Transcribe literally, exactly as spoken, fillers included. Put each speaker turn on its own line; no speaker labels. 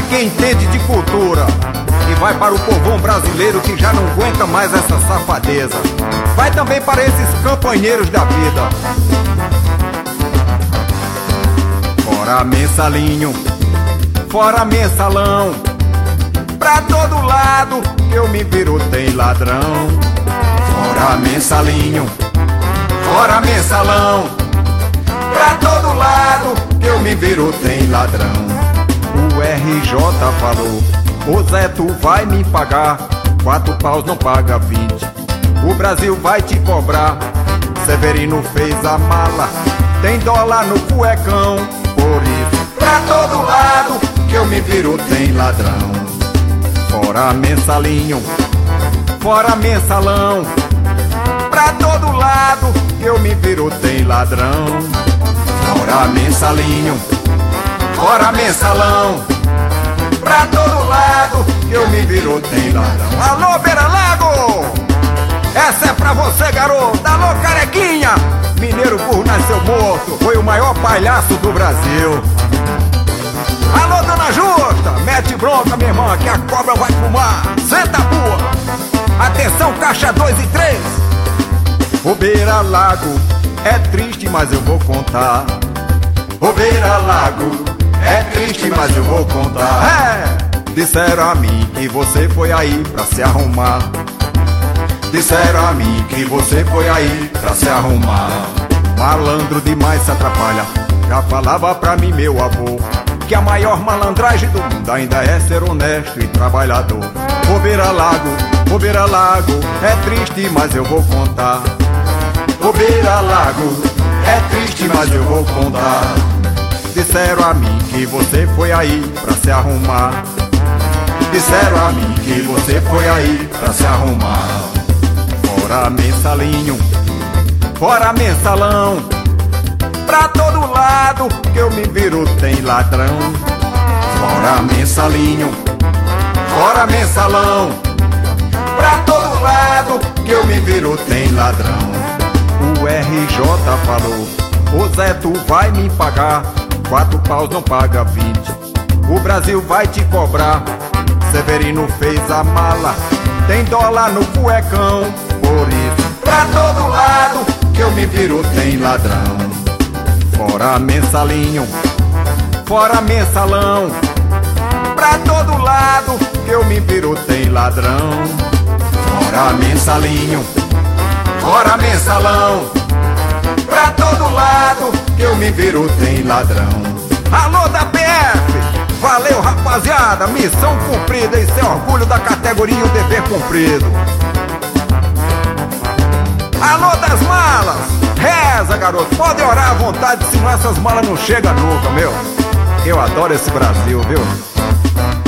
quem entende de cultura. E vai para o povão brasileiro que já não aguenta mais essa safadeza. Vai também para esses campanheiros da vida. Fora mensalinho, fora mensalão, pra todo lado que eu me viro tem ladrão. Fora mensalinho, fora mensalão, pra todo lado que eu me viro tem ladrão. O R J falou: ô Zé, tu vai me pagar, quatro paus não paga vinte. O Brasil vai te cobrar. Severino fez a mala, tem dólar no cuecão. Por isso, pra todo lado que eu me viro tem ladrão. Fora mensalinho, fora mensalão, pra todo lado que eu me viro tem ladrão. Fora mensalinho, fora mensalão, pra todo lado que eu me viro tem ladrão. Alô, Beira Lago! Essa é pra você, garoto! Alô, Carequinha! Mineiro burro nasceu morto, foi o maior palhaço do Brasil. Alô, Dona Juta! Mete bronca, minha irmã, que a cobra vai fumar. Senta a rua! Atenção, caixa dois e três. O Beira Lago é triste, mas eu vou contar. O Beira Lago é triste, mas eu vou contar. É! Disseram a mim que você foi aí pra se arrumar. Disseram a mim que você foi aí pra se arrumar. Malandro demais se atrapalha. Já falava pra mim meu avô que a maior malandragem do mundo ainda é ser honesto e trabalhador. O Beira Lago, o Beira Lago é triste, mas eu vou contar. O Beira Lago é triste, mas eu vou contar. Disseram a mim que você foi aí pra se arrumar. Disseram a mim que você foi aí pra se arrumar. Fora mensalinho, fora mensalão, pra todo lado que eu me viro tem ladrão. Fora mensalinho, fora mensalão, pra todo lado que eu me viro tem ladrão. O R J falou: ô Zé, tu vai me pagar, quatro paus não paga vinte. O Brasil vai te cobrar. Severino fez a mala, tem dólar no cuecão. Por isso, pra todo lado que eu me viro tem ladrão. Fora mensalinho, fora mensalão, pra todo lado que eu me viro tem ladrão. Fora mensalinho, fora mensalão, pra todo lado que eu me viro tem ladrão. Alô da P F! Valeu, rapaziada! Missão cumprida, isso é orgulho da categoria e o dever cumprido. Alô das malas! Reza, garoto! Pode orar à vontade, senão essas malas não chegam nunca, meu. Eu adoro esse Brasil, viu?